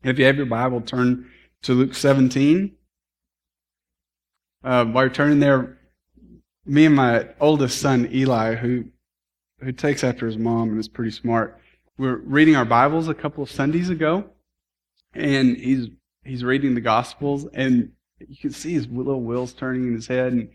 If you have your Bible, turn to Luke 17. While you're turning there, me and my oldest son, Eli, who takes after his mom and is pretty smart, we were reading our Bibles a couple of Sundays ago, and he's reading the Gospels, and you can see his little wheels turning in his head, and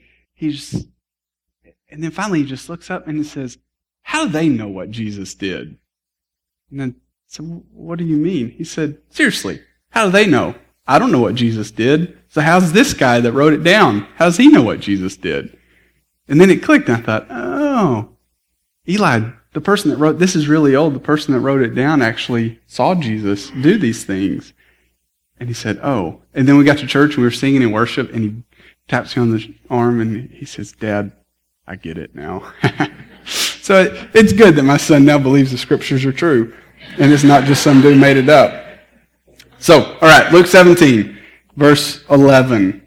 then finally he just looks up and he says, "How do they know what Jesus did?" And then, so what do you mean? He said, "Seriously, how do they know? I don't know what Jesus did. So how's this guy that wrote it down? How does he know what Jesus did?" And then it clicked, and I thought, oh, Eli, the person that wrote, this is really old, the person that wrote it down actually saw Jesus do these things. And he said, oh. And then we got to church, and we were singing in worship, and he taps me on the arm, and he says, "Dad, I get it now." So it's good that my son now believes the scriptures are true, and it's not just some dude made it up. So, all right, Luke 17, verse 11.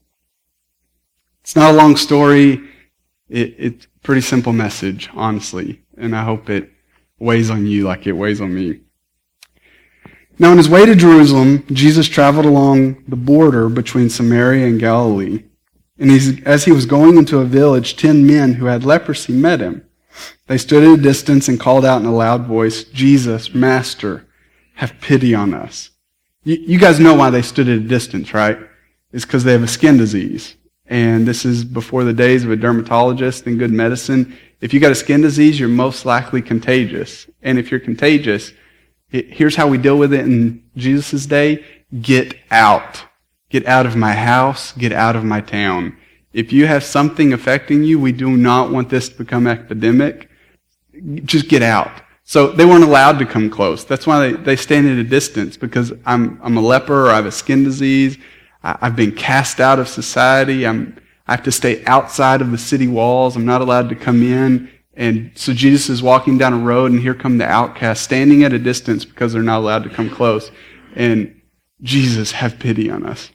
It's not a long story. It's a pretty simple message, honestly, and I hope it weighs on you like it weighs on me. Now, on his way to Jerusalem, Jesus traveled along the border between Samaria and Galilee. And as he was going into a village, 10 men who had leprosy met him. They stood at a distance and called out in a loud voice, "Jesus, Master, have pity on us." You guys know why they stood at a distance, right? It's because they have a skin disease. And this is before the days of a dermatologist and good medicine. If you got a skin disease, you're most likely contagious. And if you're contagious, here's how we deal with it in Jesus' day. Get out. Get out of my house. Get out of my town. If you have something affecting you, we do not want this to become epidemic. Just get out. So they weren't allowed to come close. That's why they stand at a distance, because I'm a leper, or I have a skin disease. I've been cast out of society. I have to stay outside of the city walls. I'm not allowed to come in. And so Jesus is walking down a road, and here come the outcasts standing at a distance because they're not allowed to come close. And Jesus, have pity on us.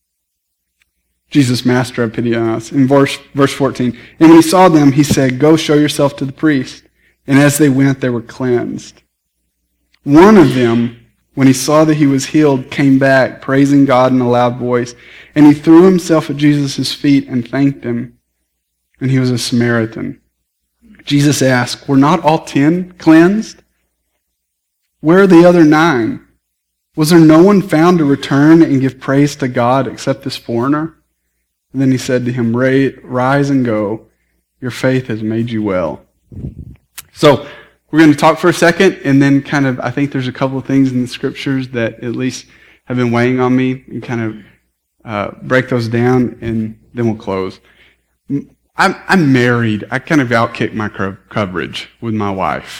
Jesus, Master, have pity on us. In verse 14, and when he saw them, he said, "Go show yourself to the priest." And as they went, they were cleansed. One of them, when he saw that he was healed, came back, praising God in a loud voice. And he threw himself at Jesus' feet and thanked him. And he was a Samaritan. Jesus asked, "Were not all 10 cleansed? Where are the other 9? Was there no one found to return and give praise to God except this foreigner?" And then he said to him, "Rise and go. Your faith has made you well." So we're going to talk for a second, and then I think there's a couple of things in the scriptures that at least have been weighing on me, and break those down, and then we'll close. I'm married. I kind of outkick my coverage with my wife.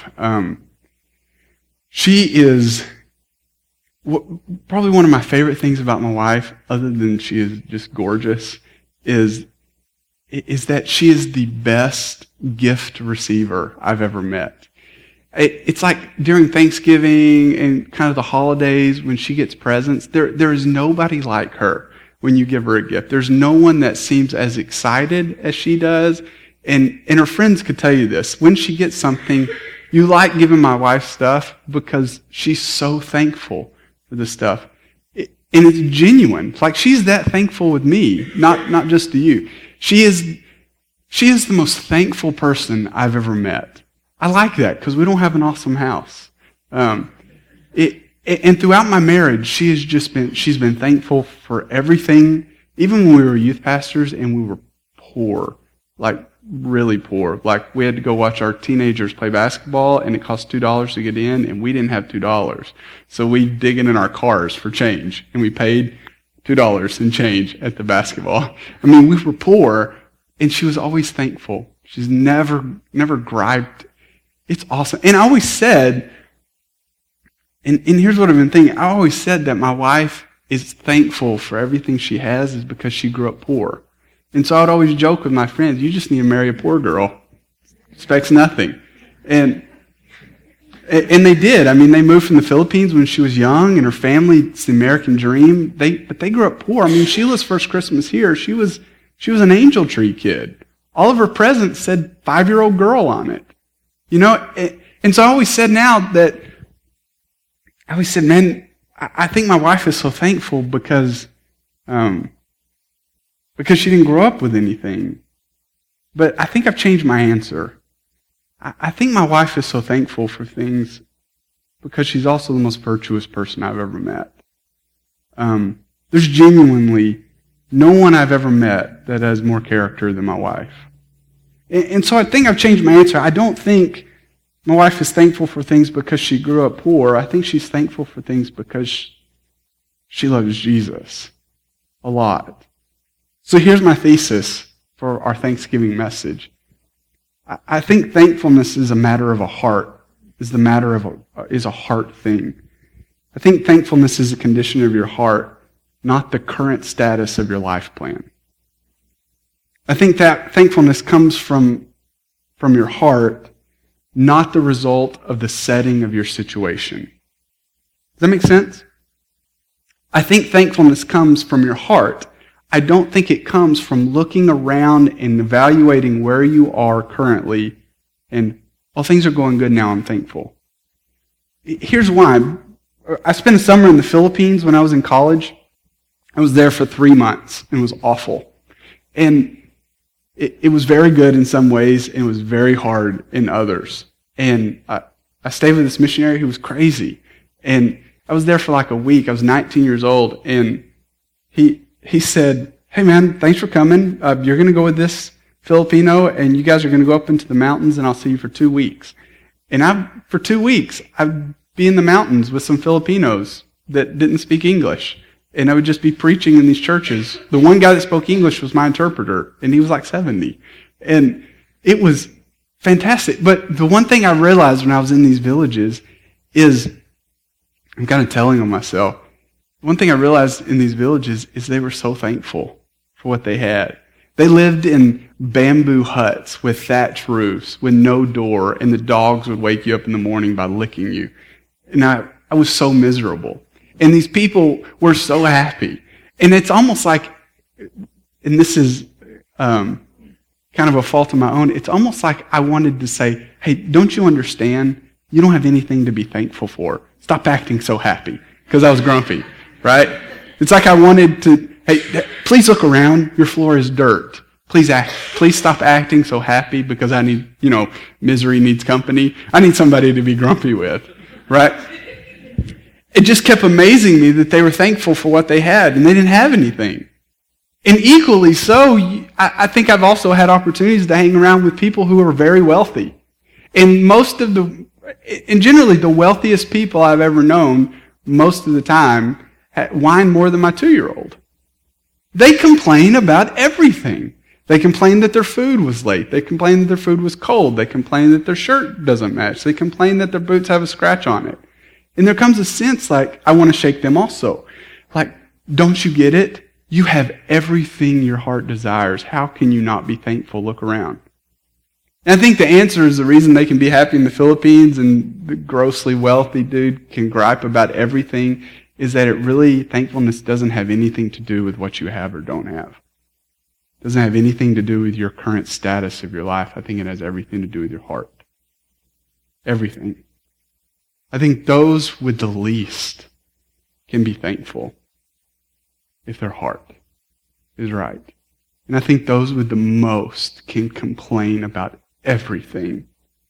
She is probably one of my favorite things about my wife, other than she is just gorgeous, is that she is the best gift receiver I've ever met. It's like during Thanksgiving and kind of the holidays when she gets presents, there is nobody like her when you give her a gift. There's no one that seems as excited as she does. And her friends could tell you this. When she gets something, you like giving my wife stuff because she's so thankful for the stuff. And it's genuine. It's like she's that thankful with me, not just to you. She is the most thankful person I've ever met. I like that because we don't have an awesome house. And throughout my marriage, she's been thankful for everything, even when we were youth pastors and we were poor, like really poor. Like we had to go watch our teenagers play basketball, and it cost $2 to get in, and we didn't have $2. So we dig in our cars for change, and we paid $2 in change at the basketball. I mean, we were poor, and she was always thankful. She's never griped. It's awesome. And I always said, and here's what I've been thinking, I always said that my wife is thankful for everything she has is because she grew up poor. And so I would always joke with my friends, you just need to marry a poor girl. Expects nothing. And they did. I mean, they moved from the Philippines when she was young, and her family, it's the American dream. But they grew up poor. I mean, Sheila's first Christmas here, she was an Angel Tree kid. All of her presents said 5-year-old girl on it. You know, and so I always said, man, I think my wife is so thankful because she didn't grow up with anything. But I think I've changed my answer. I think my wife is so thankful for things because she's also the most virtuous person I've ever met. There's genuinely no one I've ever met that has more character than my wife. And so I think I've changed my answer. I don't think my wife is thankful for things because she grew up poor. I think she's thankful for things because she loves Jesus a lot. So here's my thesis for our Thanksgiving message. I think thankfulness is a matter of a heart, is a heart thing. I think thankfulness is a condition of your heart, not the current status of your life plan. I think that thankfulness comes from your heart, not the result of the setting of your situation. Does that make sense? I think thankfulness comes from your heart. I don't think it comes from looking around and evaluating where you are currently and, well, things are going good now, I'm thankful. Here's why. I spent a summer in the Philippines when I was in college. I was there for 3 months, and it was awful. And it was very good in some ways, and it was very hard in others. And I stayed with this missionary who was crazy. And I was there for like a week. I was 19 years old, and he said, "Hey man, thanks for coming. You're going to go with this Filipino, and you guys are going to go up into the mountains, and I'll see you for 2 weeks." And for 2 weeks, I'd be in the mountains with some Filipinos that didn't speak English. And I would just be preaching in these churches. The one guy that spoke English was my interpreter, and he was like 70. And it was fantastic. But the one thing I realized when I was in these villages is, I'm kind of telling on myself, one thing I realized in these villages is they were so thankful for what they had. They lived in bamboo huts with thatch roofs, with no door, and the dogs would wake you up in the morning by licking you. And I was so miserable. And these people were so happy. And it's almost like, and this is kind of a fault of my own, it's almost like I wanted to say, hey, don't you understand? You don't have anything to be thankful for. Stop acting so happy. Because I was grumpy, right? It's like I wanted to, hey, please look around. Your floor is dirt. Please stop acting so happy because I need, misery needs company. I need somebody to be grumpy with, right? It just kept amazing me that they were thankful for what they had, and they didn't have anything. And equally so, I think I've also had opportunities to hang around with people who are very wealthy. And generally the wealthiest people I've ever known, most of the time, whine more than my 2-year-old. They complain about everything. They complain that their food was late. They complain that their food was cold. They complain that their shirt doesn't match. They complain that their boots have a scratch on it. And there comes a sense like, I want to shake them also. Like, don't you get it? You have everything your heart desires. How can you not be thankful? Look around. And I think the answer is the reason they can be happy in the Philippines and the grossly wealthy dude can gripe about everything is that thankfulness doesn't have anything to do with what you have or don't have. It doesn't have anything to do with your current status of your life. I think it has everything to do with your heart. Everything. I think those with the least can be thankful if their heart is right. And I think those with the most can complain about everything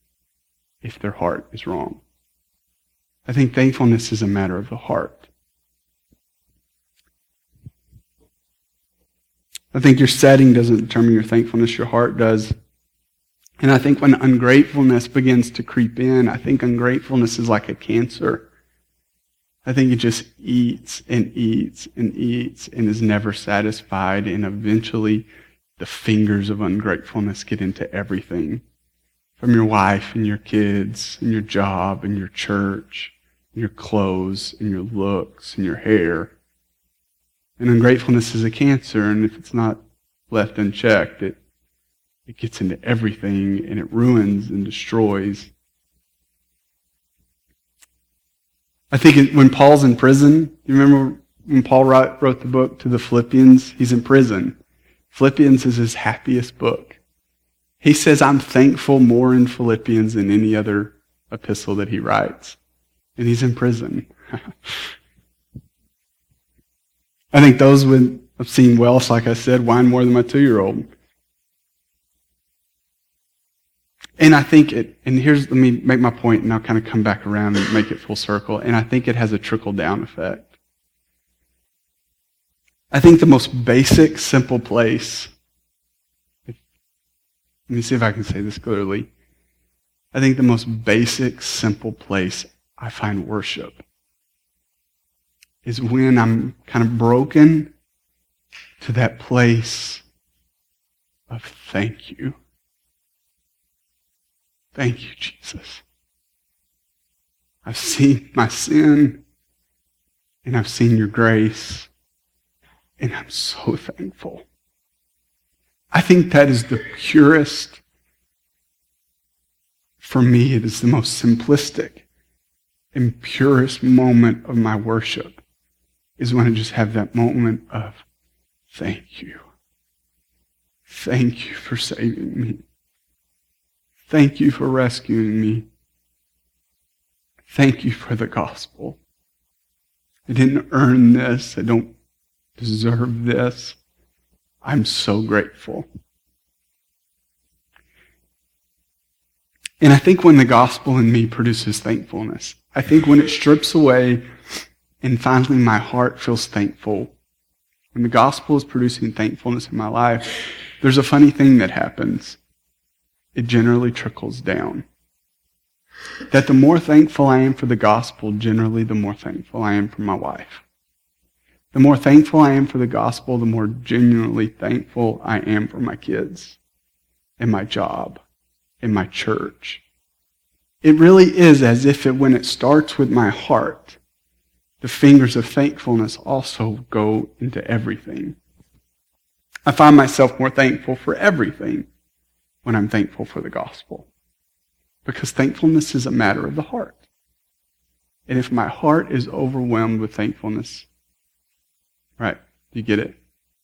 if their heart is wrong. I think thankfulness is a matter of the heart. I think your setting doesn't determine your thankfulness, your heart does. And I think when ungratefulness begins to creep in, I think ungratefulness is like a cancer. I think it just eats and eats and eats and is never satisfied. And eventually the fingers of ungratefulness get into everything. From your wife and your kids and your job and your church, and your clothes and your looks and your hair. And ungratefulness is a cancer, and if it's not left unchecked, it gets into everything, and it ruins and destroys. I think when Paul's in prison, you remember when Paul wrote the book to the Philippians? He's in prison. Philippians is his happiest book. He says, I'm thankful more in Philippians than any other epistle that he writes. And he's in prison. I think those would have seen Welsh, like I said, whine more than my 2-year-old. And I think let me make my point and I'll kind of come back around and make it full circle. And I think it has a trickle-down effect. I think the most basic, simple place, let me see if I can say this clearly. I think the most basic, simple place I find worship is when I'm kind of broken to that place of thank you. Thank you, Jesus. I've seen my sin and I've seen your grace and I'm so thankful. I think that is the purest, for me, it is the most simplistic and purest moment of my worship is when I just have that moment of thank you. Thank you for saving me. Thank you for rescuing me. Thank you for the gospel. I didn't earn this. I don't deserve this. I'm so grateful. And I think when the gospel in me produces thankfulness, I think when it strips away and finally my heart feels thankful, when the gospel is producing thankfulness in my life, there's a funny thing that happens. It generally trickles down. That the more thankful I am for the gospel, generally the more thankful I am for my wife. The more thankful I am for the gospel, the more genuinely thankful I am for my kids and my job and my church. It really is as if when it starts with my heart, the fingers of thankfulness also go into everything. I find myself more thankful for everything when I'm thankful for the gospel. Because thankfulness is a matter of the heart. And if my heart is overwhelmed with thankfulness, right, you get it?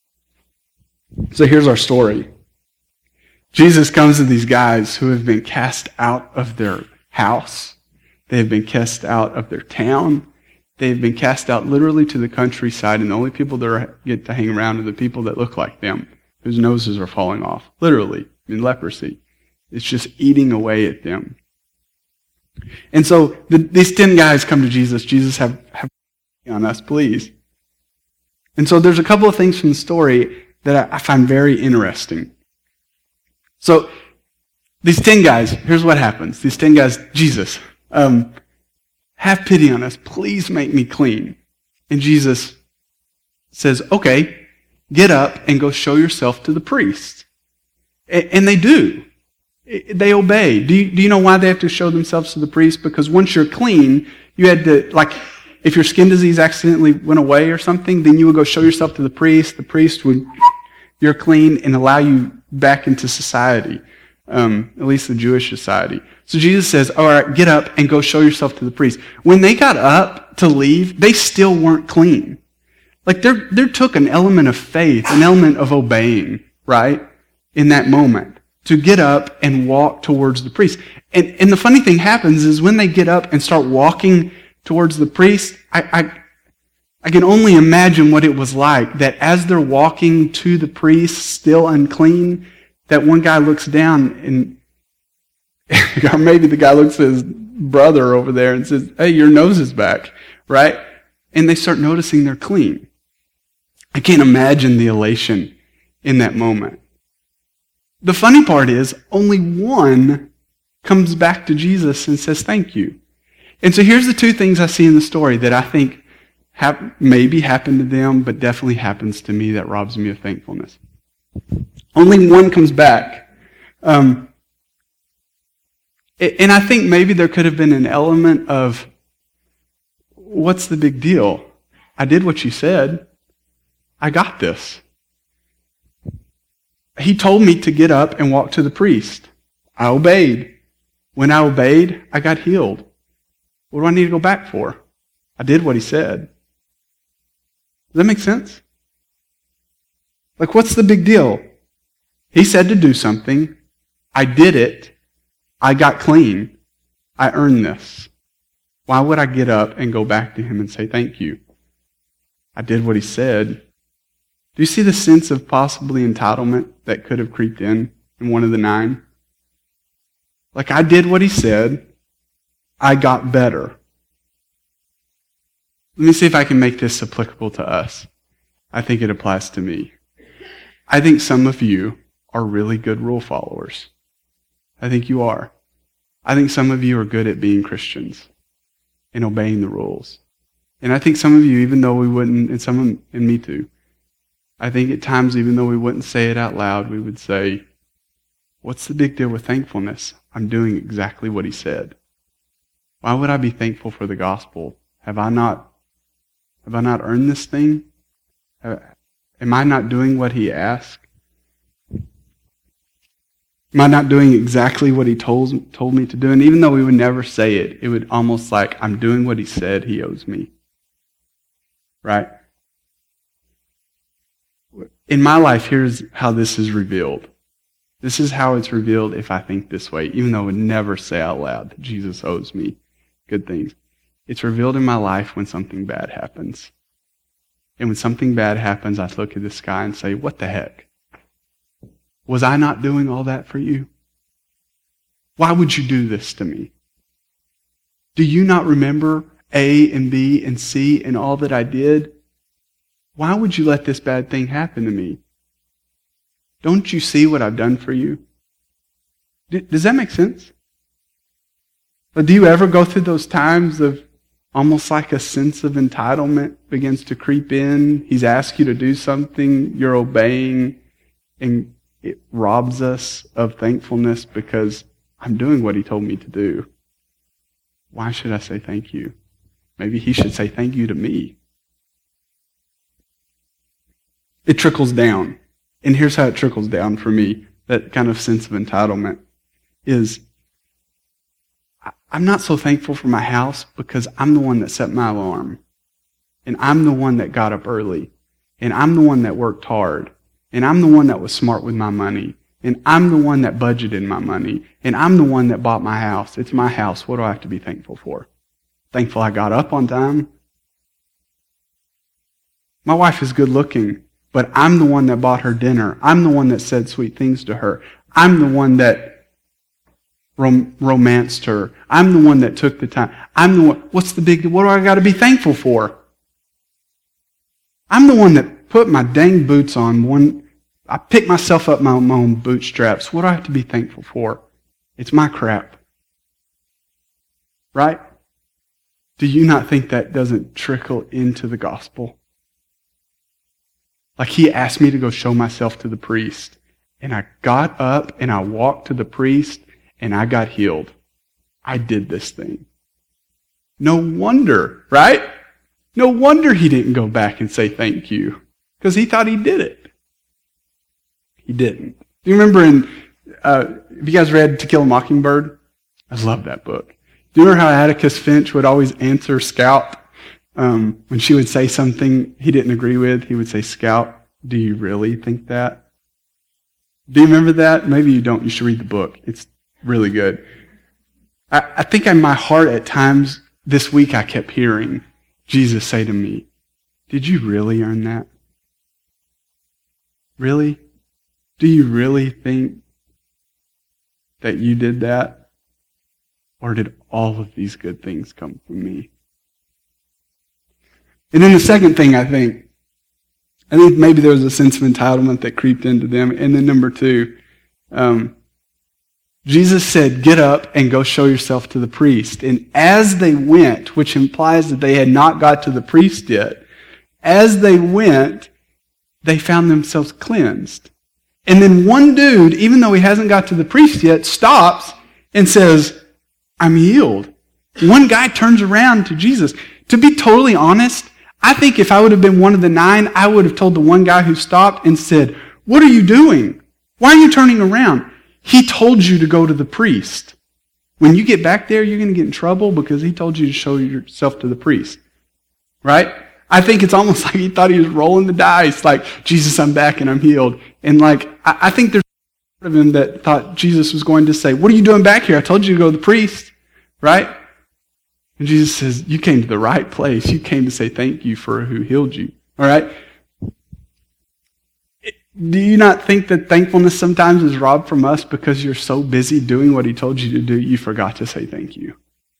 So here's our story. Jesus comes to these guys who have been cast out of their house. They have been cast out of their town. They have been cast out literally to the countryside, and the only people that get to hang around are the people that look like them, whose noses are falling off, literally, in leprosy. It's just eating away at them. And so these 10 guys come to Jesus. Jesus, have on us, please. And so there's a couple of things from the story that I find very interesting. So these 10 guys, here's what happens. These 10 guys, Jesus, have pity on us. Please make me clean. And Jesus says, okay, get up and go show yourself to the priest. And they do. They obey. Do you know why they have to show themselves to the priest? Because once you're clean, you had to, like, if your skin disease accidentally went away or something, then you would go show yourself to the priest. The priest would, you're clean, and allow you back into society, at least the Jewish society. So Jesus says, all right, get up and go show yourself to the priest. When they got up to leave, they still weren't clean. Like there took an element of faith, an element of obeying, right, in that moment, to get up and walk towards the priest. And the funny thing happens is when they get up and start walking towards the priest, I can only imagine what it was like, that as they're walking to the priest, still unclean, that one guy looks down and or maybe the guy looks at his brother over there and says, hey, your nose is back, right? And they start noticing they're clean. I can't imagine the elation in that moment. The funny part is, only one comes back to Jesus and says, thank you. And so here's the two things I see in the story that I think maybe happened to them, but definitely happens to me that robs me of thankfulness. Only one comes back. And I think maybe there could have been an element of, what's the big deal? I did what you said. I got this. He told me to get up and walk to the priest. I obeyed. When I obeyed, I got healed. What do I need to go back for? I did what he said. Does that make sense? Like, what's the big deal? He said to do something. I did it. I got clean. I earned this. Why would I get up and go back to him and say thank you? I did what he said. Do you see the sense of possibly entitlement that could have creeped in one of the 9? Like, I did what he said. I got better. Let me see if I can make this applicable to us. I think it applies to me. I think some of you are really good rule followers. I think you are. I think some of you are good at being Christians and obeying the rules. And I think some of you, even though we wouldn't, and me too, I think at times, even though we wouldn't say it out loud, we would say, what's the big deal with thankfulness? I'm doing exactly what he said. Why would I be thankful for the gospel? Have I not earned this thing? Am I not doing what he asked? Am I not doing exactly what he told me to do? And even though we would never say it, it would almost like, I'm doing what he said he owes me. Right? In my life, here's how this is revealed. This is how it's revealed if I think this way, even though I would never say out loud that Jesus owes me good things. It's revealed in my life when something bad happens. And when something bad happens, I look at the sky and say, what the heck? Was I not doing all that for you? Why would you do this to me? Do you not remember A and B and C and all that I did? Why would you let this bad thing happen to me? Don't you see what I've done for you? Does that make sense? Or do you ever go through those times of almost like a sense of entitlement begins to creep in? He's asked you to do something, you're obeying, and it robs us of thankfulness because I'm doing what he told me to do. Why should I say thank you? Maybe he should say thank you to me. It trickles down. And here's how it trickles down for me, that kind of sense of entitlement, is I'm not so thankful for my house because I'm the one that set my alarm. And I'm the one that got up early. And I'm the one that worked hard. And I'm the one that was smart with my money. And I'm the one that budgeted my money. And I'm the one that bought my house. It's my house. What do I have to be thankful for? Thankful I got up on time. My wife is good looking, but I'm the one that bought her dinner. I'm the one that said sweet things to her. I'm the one that romanced her. I'm the one that took the time. I'm the one. What's the big deal? What do I got to be thankful for? I'm the one that put my dang boots on. I picked myself up my own bootstraps. What do I have to be thankful for? It's my crap. Right? Do you not think that doesn't trickle into the gospel? Like he asked me to go show myself to the priest. And I got up and I walked to the priest and I got healed. I did this thing. No wonder, right? No wonder he didn't go back and say thank you. Because he thought he did it. He didn't. Do you remember have you guys read To Kill a Mockingbird? I love that book. Do you remember how Atticus Finch would always answer Scout? When she would say something he didn't agree with, he would say, Scout, do you really think that? Do you remember that? Maybe you don't. You should read the book. It's really good. I think in my heart at times this week I kept hearing Jesus say to me, did you really earn that? Really? Do you really think that you did that? Or did all of these good things come from me? And then the second thing I think maybe there was a sense of entitlement that creeped into them. And then number two, Jesus said, get up and go show yourself to the priest. And as they went, which implies that they had not got to the priest yet, as they went, they found themselves cleansed. And then one dude, even though he hasn't got to the priest yet, stops and says, I'm healed. One guy turns around to Jesus. To be totally honest, I think if I would have been one of the 9, I would have told the one guy who stopped and said, what are you doing? Why are you turning around? He told you to go to the priest. When you get back there, you're going to get in trouble because he told you to show yourself to the priest. Right? I think it's almost like he thought he was rolling the dice, like, Jesus, I'm back and I'm healed. And I think there's part of him that thought Jesus was going to say, what are you doing back here? I told you to go to the priest. Right? And Jesus says, you came to the right place. You came to say thank you for who healed you. All right? Do you not think that thankfulness sometimes is robbed from us because you're so busy doing what he told you to do, you forgot to say thank you?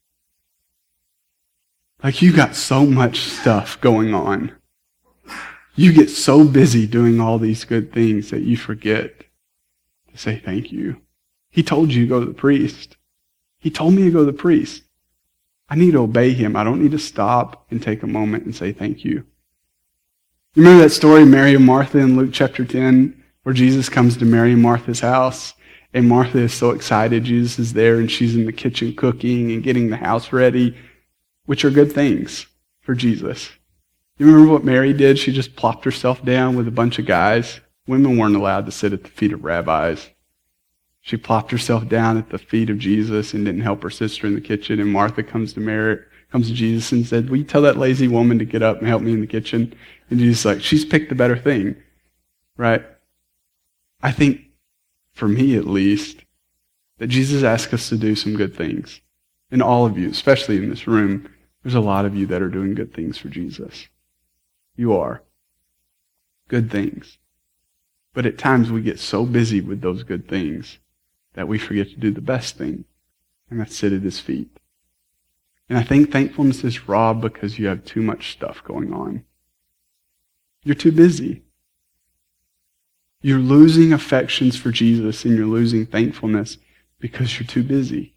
Like you got so much stuff going on. You get so busy doing all these good things that you forget to say thank you. He told you to go to the priest. He told me to go to the priest. I need to obey him. I don't need to stop and take a moment and say thank you. You remember that story, Mary and Martha in Luke chapter 10, where Jesus comes to Mary and Martha's house, and Martha is so excited Jesus is there, and she's in the kitchen cooking and getting the house ready, which are good things for Jesus. You remember what Mary did? She just plopped herself down with a bunch of guys. Women weren't allowed to sit at the feet of rabbis. She plopped herself down at the feet of Jesus and didn't help her sister in the kitchen, and Martha comes to Jesus and said, will you tell that lazy woman to get up and help me in the kitchen? And Jesus is like, she's picked the better thing, right? I think, for me at least, that Jesus asks us to do some good things. And all of you, especially in this room, there's a lot of you that are doing good things for Jesus. You are. Good things. But at times we get so busy with those good things that we forget to do the best thing, and that's sit at his feet. And I think thankfulness is robbed because you have too much stuff going on. You're too busy. You're losing affections for Jesus and you're losing thankfulness because you're too busy.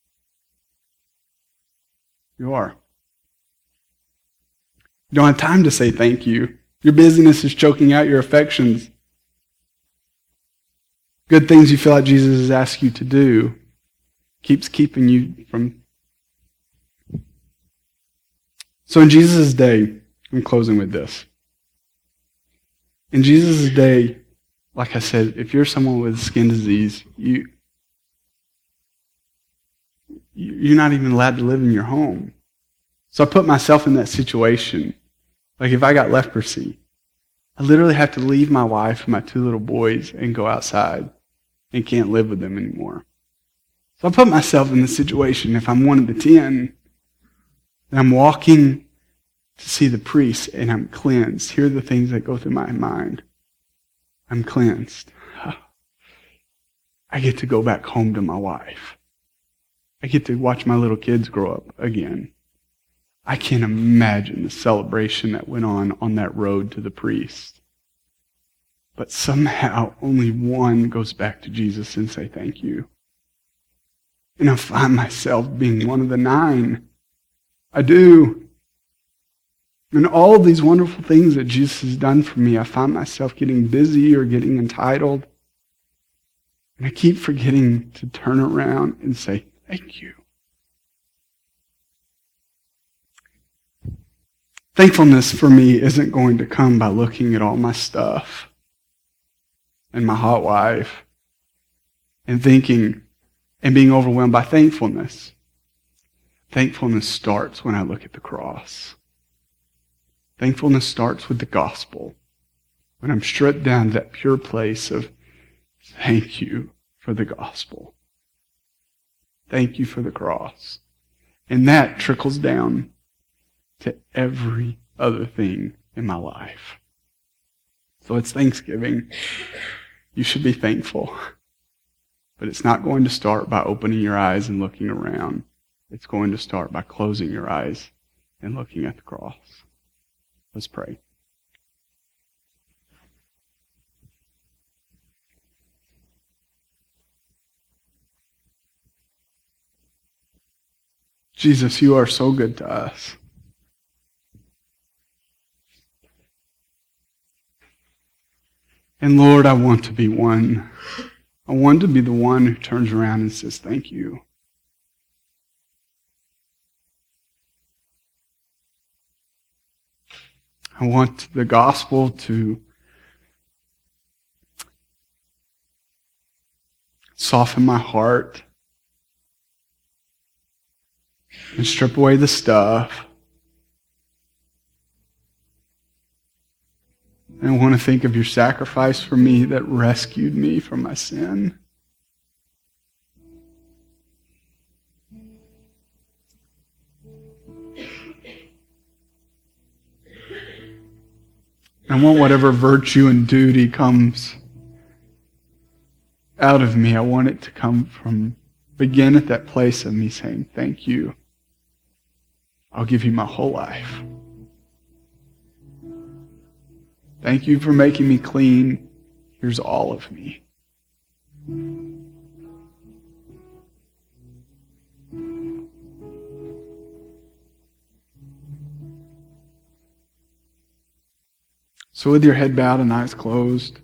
You are. You don't have time to say thank you. Your busyness is choking out your affections. Good things you feel like Jesus has asked you to do keeps keeping you from. So in Jesus' day, I'm closing with this. In Jesus' day, like I said, if you're someone with skin disease, you're not even allowed to live in your home. So I put myself in that situation. Like if I got leprosy, I literally have to leave my wife and my 2 little boys and go outside and can't live with them anymore. So I put myself in the situation, if I'm one of the 10, and I'm walking to see the priest and I'm cleansed. Here are the things that go through my mind. I'm cleansed. I get to go back home to my wife. I get to watch my little kids grow up again. I can't imagine the celebration that went on that road to the priest. But somehow only one goes back to Jesus and say thank you. And I find myself being one of the 9. I do. And all these wonderful things that Jesus has done for me, I find myself getting busy or getting entitled. And I keep forgetting to turn around and say thank you. Thankfulness for me isn't going to come by looking at all my stuff and my hot wife and thinking and being overwhelmed by thankfulness. Thankfulness starts when I look at the cross. Thankfulness starts with the gospel. When I'm stripped down to that pure place of thank you for the gospel. Thank you for the cross. And that trickles down to every other thing in my life. So it's Thanksgiving. You should be thankful. But it's not going to start by opening your eyes and looking around. It's going to start by closing your eyes and looking at the cross. Let's pray. Jesus, you are so good to us. And Lord, I want to be one. I want to be the one who turns around and says, thank you. I want the gospel to soften my heart and strip away the stuff. And I want to think of your sacrifice for me that rescued me from my sin. I want whatever virtue and duty comes out of me, I want it to begin at that place of me saying, thank you. I'll give you my whole life. Thank you for making me clean. Here's all of me. So with your head bowed and eyes closed,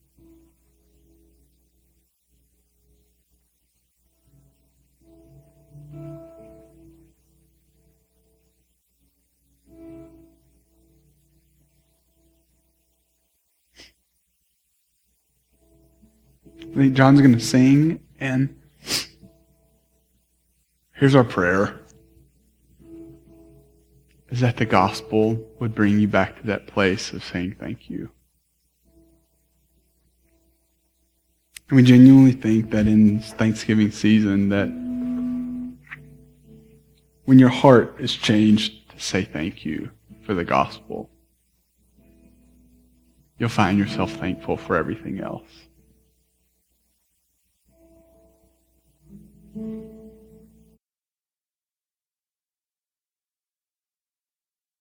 I think John's going to sing, and here's our prayer, is that the gospel would bring you back to that place of saying thank you. And we genuinely think that in Thanksgiving season, that when your heart is changed to say thank you for the gospel, you'll find yourself thankful for everything else.